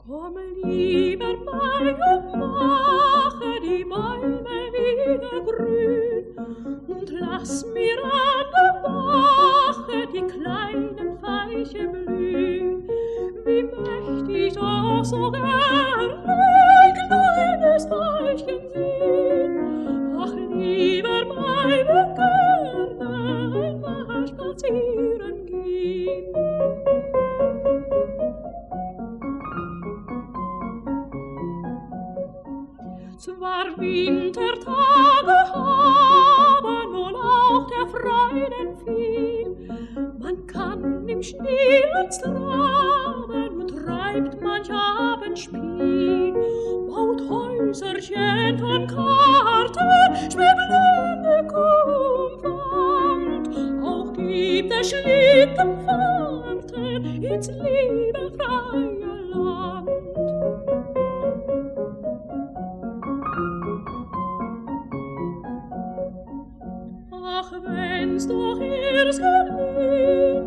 Komm lieber bei und mache die Bäume wieder grün und lass mir an der Bache die kleinen Veiche blühen. Wie möcht ich doch so gerne ein kleines Veilchen sehen. Ach, lieber meine gerne einmal spazieren gehen. Zwar Wintertage haben nun auch der Freuden viel, man kann im stillen traben und treibt manch Abend Spiel, baut Häuserchen von Karten, Schwebblende Kumwand, auch gibt es Schlittenfahrten ins liebe freie Land. Ach, wenn's doch erst gelegen